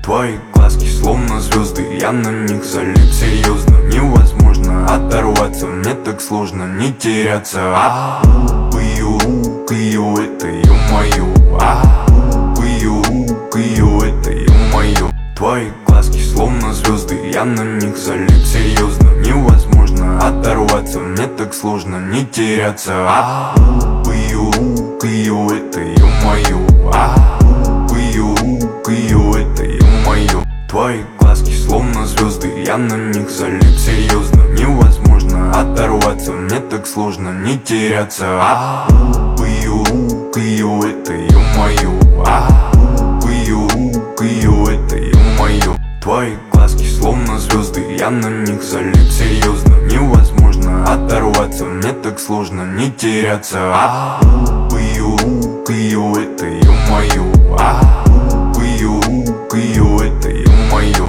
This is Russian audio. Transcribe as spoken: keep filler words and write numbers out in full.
Твои глазки словно звезды, я на них залип серьезно. Невозможно оторваться, мне так сложно не теряться. А, Кыю, Кыю, это ё-моё. А, Кыю, Кыю, это ё-моё. Твои глазки словно звезды, я на них залип серьезно. Невозможно оторваться, мне так сложно не теряться. А, Кыю, Кыю, это ё-моё. А, Кыю, Кыю, это ё-моё. Твои глазки словно звезды, я на них залип серьезно. Невозможно оторваться, мне так сложно не теряться. А, Кыю, Кыю, это ё-моё. А, Кыю, Кыю, это ё-моё. Твои глазки словно звезды, я на них залип серьезно. Невозможно оторваться, мне так сложно не теряться. А, Кыю, Кыю, это